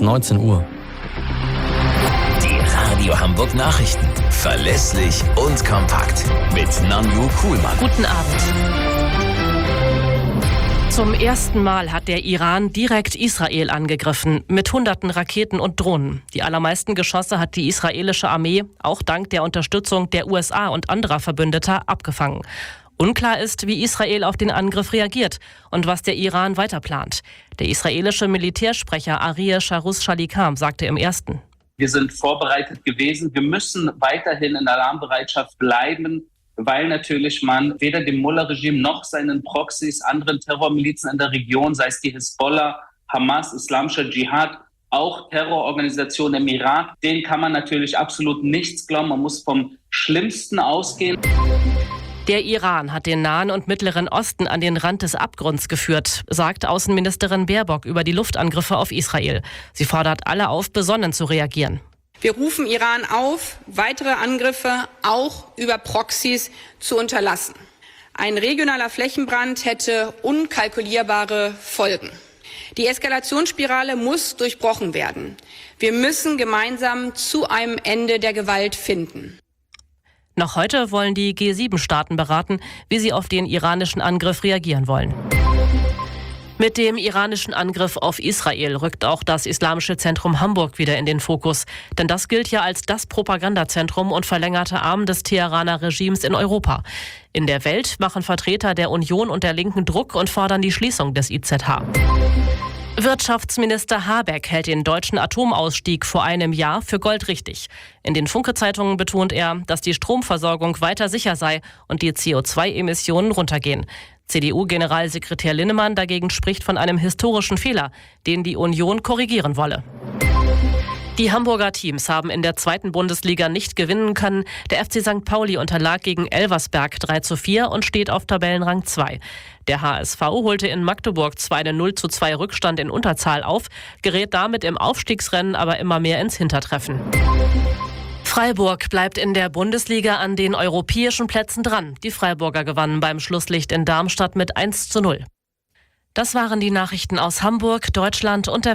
19 Uhr. Die Radio Hamburg Nachrichten. Verlässlich und kompakt. Mit Nanju Kuhlmann. Guten Abend. Zum ersten Mal hat der Iran direkt Israel angegriffen, mit Hunderten Raketen und Drohnen. Die allermeisten Geschosse hat die israelische Armee, auch dank der Unterstützung der USA und anderer Verbündeter, abgefangen. Unklar ist, wie Israel auf den Angriff reagiert und was der Iran weiter plant. Der israelische Militärsprecher Arieh Shahrus-Shalikam sagte im Ersten: Wir sind vorbereitet gewesen. Wir müssen weiterhin in Alarmbereitschaft bleiben, weil natürlich man weder dem Mullah-Regime noch seinen Proxys, anderen Terrormilizen in der Region, sei es die Hisbollah, Hamas, Islamischer Dschihad, auch Terrororganisationen im Irak, denen kann man natürlich absolut nichts glauben. Man muss vom Schlimmsten ausgehen. Der Iran hat den Nahen und Mittleren Osten an den Rand des Abgrunds geführt, sagt Außenministerin Baerbock über die Luftangriffe auf Israel. Sie fordert alle auf, besonnen zu reagieren. Wir rufen Iran auf, weitere Angriffe auch über Proxys zu unterlassen. Ein regionaler Flächenbrand hätte unkalkulierbare Folgen. Die Eskalationsspirale muss durchbrochen werden. Wir müssen gemeinsam zu einem Ende der Gewalt finden. Noch heute wollen die G7-Staaten beraten, wie sie auf den iranischen Angriff reagieren wollen. Mit dem iranischen Angriff auf Israel rückt auch das Islamische Zentrum Hamburg wieder in den Fokus. Denn das gilt ja als das Propagandazentrum und verlängerte Arm des Teheraner Regimes in Europa. In der Welt machen Vertreter der Union und der Linken Druck und fordern die Schließung des IZH. Wirtschaftsminister Habeck hält den deutschen Atomausstieg vor einem Jahr für goldrichtig. In den Funke-Zeitungen betont er, dass die Stromversorgung weiter sicher sei und die CO2-Emissionen runtergehen. CDU-Generalsekretär Linnemann dagegen spricht von einem historischen Fehler, den die Union korrigieren wolle. Die Hamburger Teams haben in der 2. Bundesliga nicht gewinnen können. Der FC St. Pauli unterlag gegen Elversberg 3:4 und steht auf Tabellenrang 2. Der HSV holte in Magdeburg zwar einen 0:2 Rückstand in Unterzahl auf, gerät damit im Aufstiegsrennen aber immer mehr ins Hintertreffen. Freiburg bleibt in der Bundesliga an den europäischen Plätzen dran. Die Freiburger gewannen beim Schlusslicht in Darmstadt mit 1:0. Das waren die Nachrichten aus Hamburg, Deutschland und der Welt.